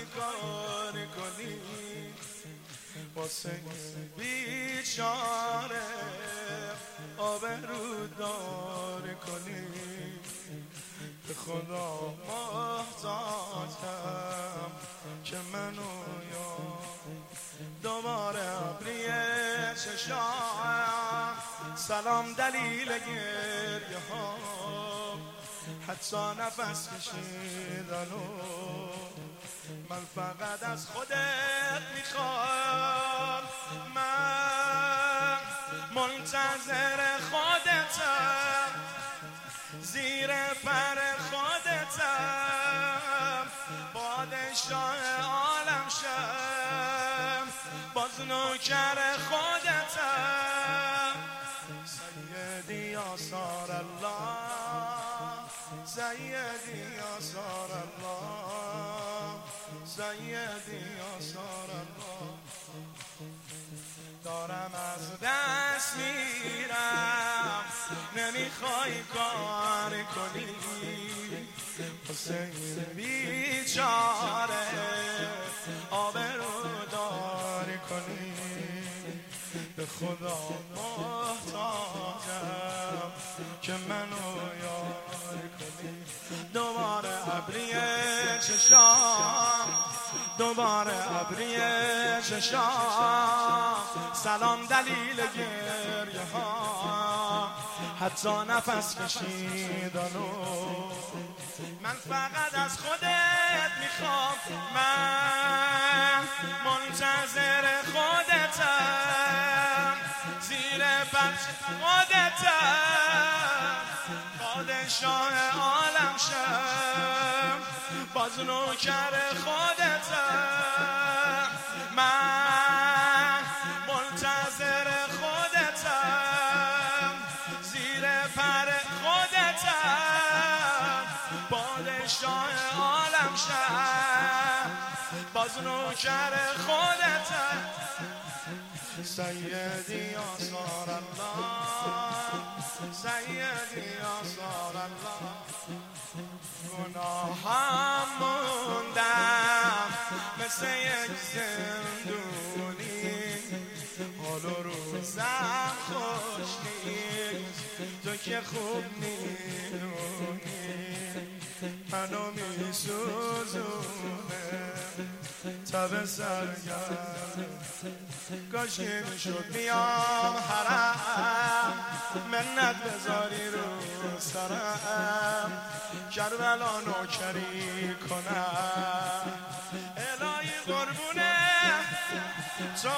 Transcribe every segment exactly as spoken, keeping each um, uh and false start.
کار کنی واسه بیچاره آبرودار کنی به خدا محتاجم که منو یا دوباره ابری چشام سلام دلیل گریه ها حتی نفس کشیدنو من فقط از خودت میخوام من منتظر خودتم زیر پر خودتم پادشاه عالم شم باز نوکر خودتم سیدی آثار الله سیدی آثار الله سیدی آثار الله دارم از دست میرم نمیخوای کار کنی حسین بیچاره آبرودار کنی به خدا محتاجم که منو یار کنی دوباره ابری چشام دوباره ابری چشام سلام دلیل گریه ها حتی نفس کشیدنو من فقط از خودت میخوام من منتظر خودتم زیر پر خودتم پادشاه عالم شم باز نوکر خودتم من منتظر خودتم زیر پر خودتم پادشاه عالم شم باز نوکر خودتم سیدی آثار الله سیدی آثار الله گناهم موندم مثل یک زندونی حال و روزم خوش نیست تو که خوب میدونی منو میسوزونه تب سرگرم کاش که میشد بیام حرم منت بذاری رو سرم کربلا نوکری کنم الهی قربونه تو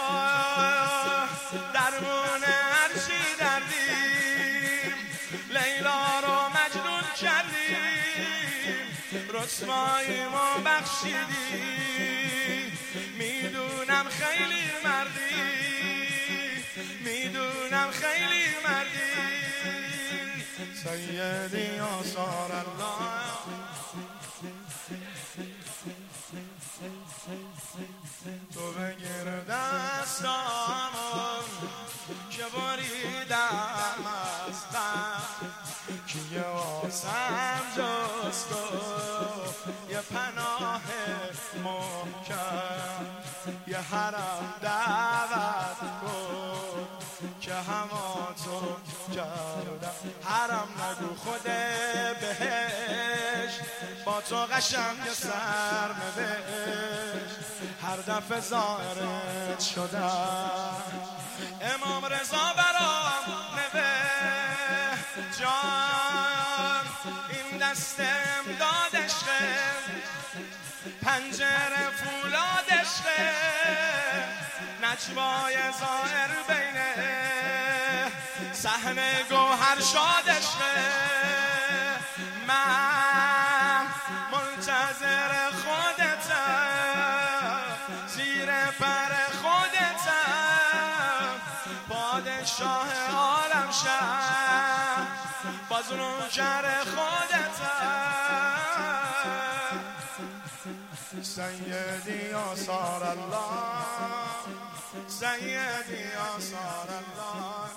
درمون هرچی دردیم لیلا رو مجنون کردیم رسوایی ما بخشیدی میدونم خیلی مردی میدونم خیلی مردی سیدی آثار الله تو بگیر دستامو که بریدم از غم که یه آسم جز تو یه پناه محکم یه حرم دعوت کن که همه تو کردم حرم نگو خود بهش با تو قشنگ سر نوشت هر دفعه ظاهرت شدم امام رضا برام نوشت جان این دست امداد عشقه پنجره فولاد عشقه نجوای ظاهر بینه صحنه گوهر شاد عشقه من منتظر خودتم زیر پر خودتم پادشاه عالم شم باز نوکر خودتم سیدی آثار الله سیدی آثار الله